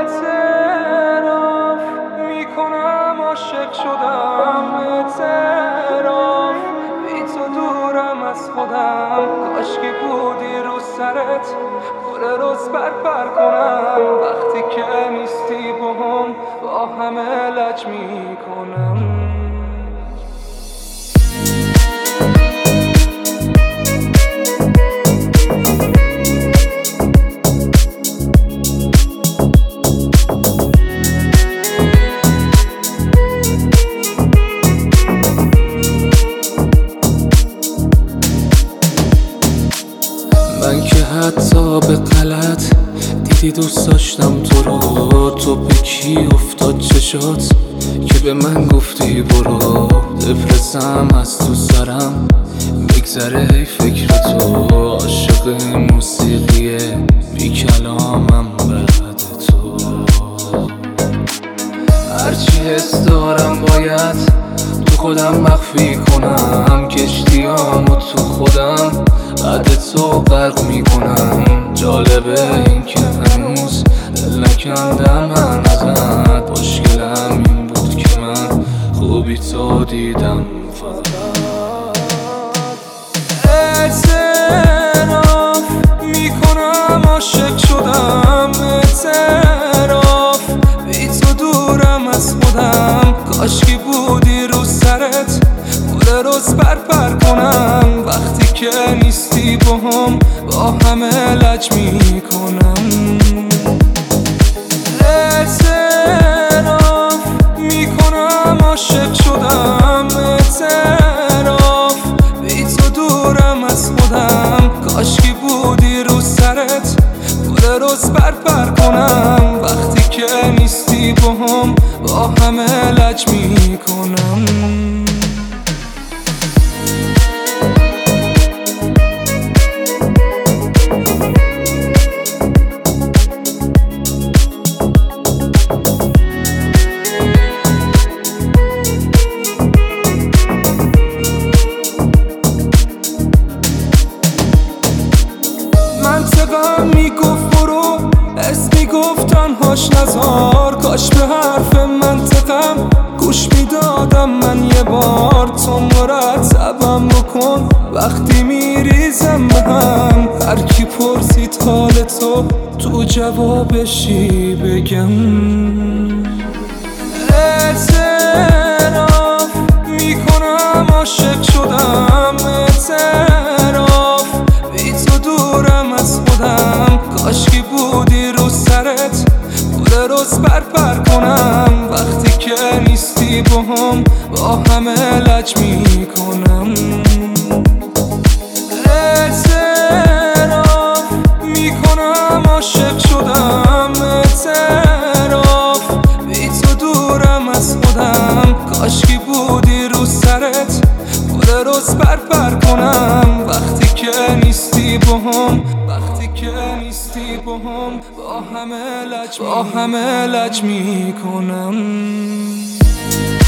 اعتراف میکنم عاشق شدم، اعتراف بی تو دورم از خودم. کاشکی بودی رو سرت گل روز پر کنم. وقتی که نیستی باهم با همه لج میکنم. من که حتی به غلط دیدی دوست داشتم تو رو. تو به کی افتاد چشات که به من گفتی برو؟ دپرسم از تو سرم بگذره ای فکر تو. عاشق موسیقیه بی کلامم بعد تو. هرچی حس دارم باید تو خودم مخفی کنم. کشتیامو تو خودم بعد تو غرق میکنم. جالبه این که هنوز دل نکندم من ازت. مشکلم این بود که من خوبی تو دیدم فقط. اعتراف میکنم عاشق شدم، اعتراف بی تو دورم از خودم. کاشکی بودی رو سرت گل روز پر کنم. وقتی که نیستی باهم با همه لج میکنم. اعتراف میکنم عاشق شدم، اعتراف بی تو دورم از خودم. کاشکی بودی رو سرت گل روز پر کنم. وقتی که نیستی باهم با همه لج میکنم. منطقم میگفت برو، اسم میگفت تنهاش نزار. کاش به حرف منطقم گوش میدادم من یه بار. تو مرتبم بکن وقتی میریزم به هم. هر کی پرسید حال تو جوابشی بگم. اعتراف میکنم عاشق شدم، اعتراف بی تو دورم از خودم. کاشکی بودی رو سرت گل روز پر کنم. وقتی که نیستی باهم با همه لج میکنم. اعتراف میکنم عاشق شدم، اعتراف بی تو دورم از خودم. کاشکی بودی رو سرت گل روز پر کنم. وقتی که نیستی باهم، وقتی که نیستی باهم با همه لج میکنم.